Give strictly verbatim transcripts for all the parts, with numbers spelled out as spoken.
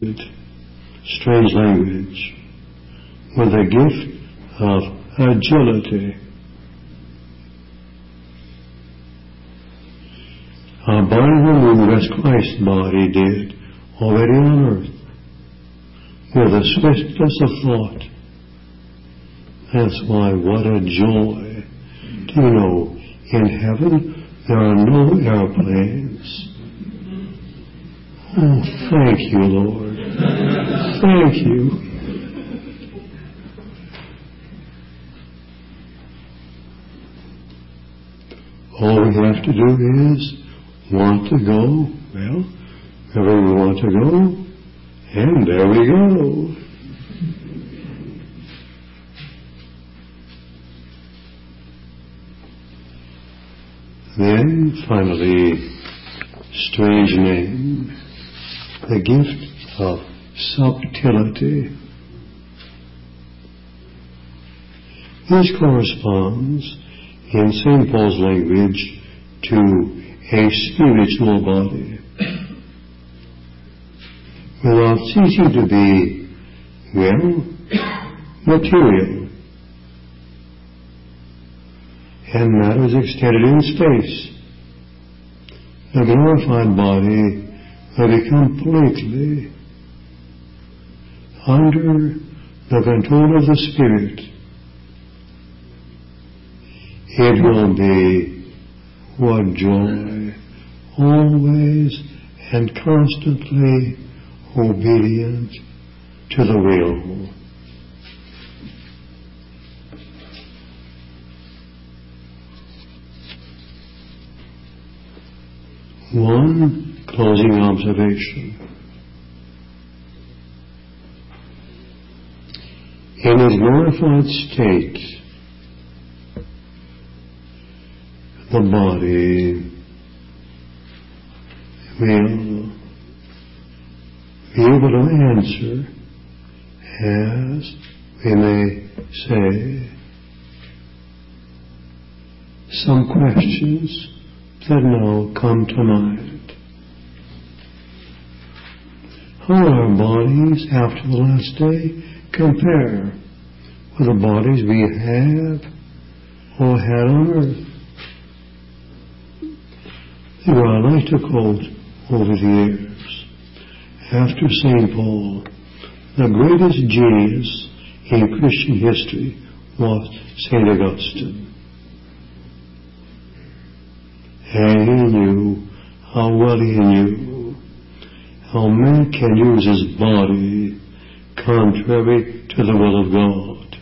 strange language with the gift of agility. Our body will move as Christ's body did already on earth, with the swiftness of thought. That's why, what a joy. Do you know, in heaven there are no airplanes. Oh, thank you, Lord. Thank you. All we have to do is want to go. Well, wherever we want to go, and there we go. Then, finally, strange name, the gift of subtlety. This corresponds, in Saint Paul's language, to a spiritual body. Without ceasing to be, well, material, and matter is extended in space. The glorified body will be completely under the control of the Spirit. It will be what joy, always and constantly obedient to the will. One closing observation. In his glorified state, the body will be able to answer, as we may say, some questions that now come to mind. How will our bodies after the last day compare with the bodies we have or had on earth? They were I like to quote over the years. After Saint Paul, the greatest genius in Christian history was Saint Augustine. And he knew how well he knew how man can use his body contrary to the will of God.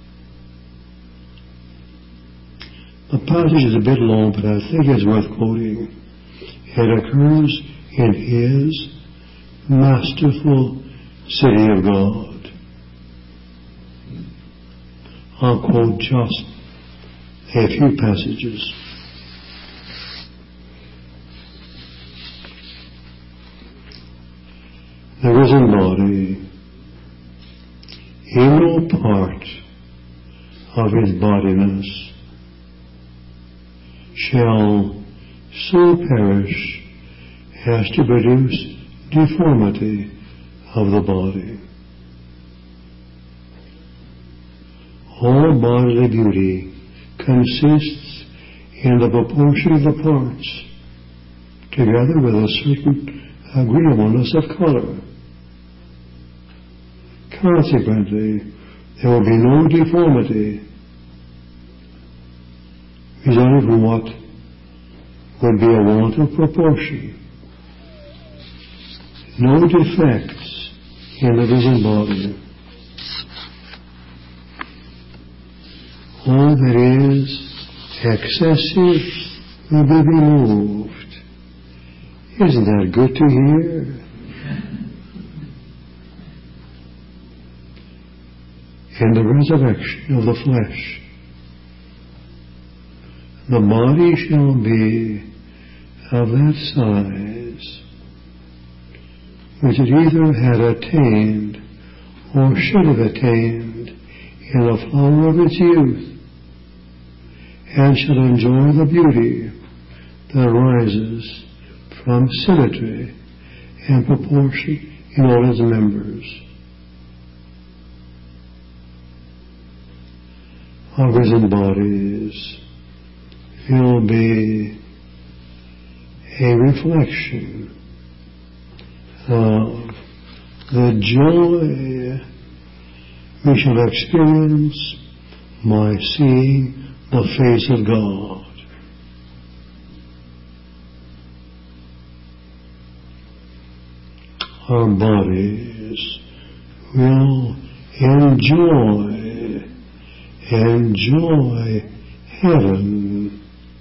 The passage is a bit long, but I think it's worth quoting. It occurs in his masterful City of God. I'll quote just a few passages. The risen body, in no part of his bodiness, shall so perish as to produce deformity of the body. All bodily beauty consists in the proportion of the parts, together with a certain agreeableness of color. Consequently, there will be no deformity resulting from what would be a want of proportion. No defects in the risen body. All that is excessive will be removed. Isn't that good to hear? In the resurrection of the flesh, the body shall be of that size which it either had attained or should have attained in the flower of its youth, and shall enjoy the beauty that arises from symmetry and proportion in all his members of risen bodies. He'll be a reflection of the joy we shall experience by seeing the face of God. Our bodies will enjoy, enjoy heaven,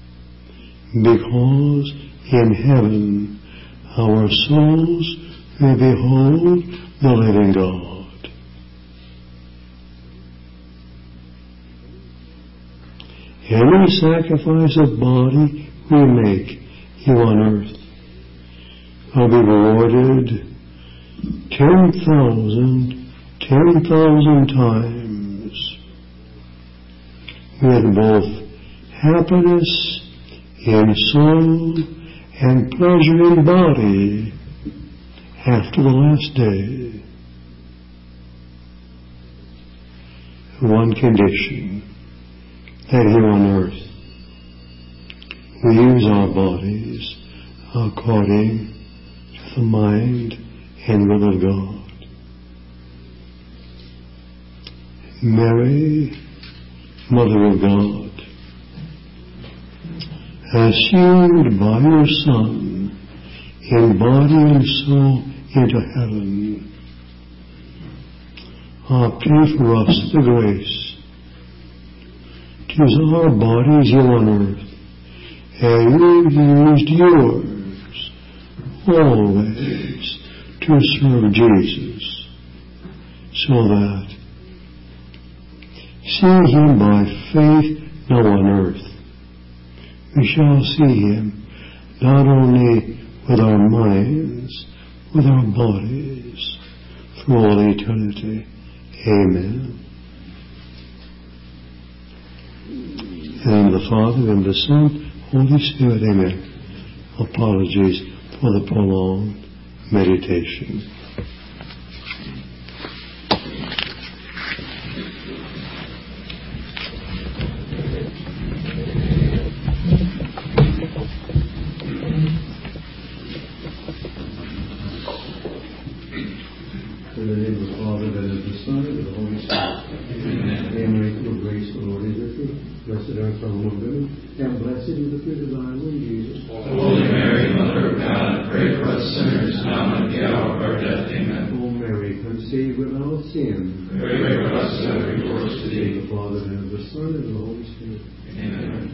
because in heaven our souls may behold the living God. Any sacrifice of body we make here on earth will be rewarded ten thousand, ten thousand times with both happiness in soul and pleasure in body after the last day. One condition, that here on earth we use our bodies according to the mind and will of God. Mary, Mother of God, assumed by your Son in body and soul into heaven, obtain for us the grace to use our bodies here on earth, and you used yours always to serve Jesus, so that, seeing him by faith now on earth, we shall see him not only with our minds, with our bodies, through all eternity. Amen. And the Father, and the Son, Holy Spirit. Amen. Apologies for the prolonged meditation. In the name of the Father, and of the Son, and of the Holy Spirit. Amen. Your grace, the Lord is with you. Blessed art thou among women, and blessed is the fruit of thy womb, Jesus. Holy Mary, Mother of God, pray for us sinners now and at the hour of our death. Amen. O Mary, conceived without sin, pray for us that we to thee. The Father, and of the Son, and of the Holy Spirit. Amen.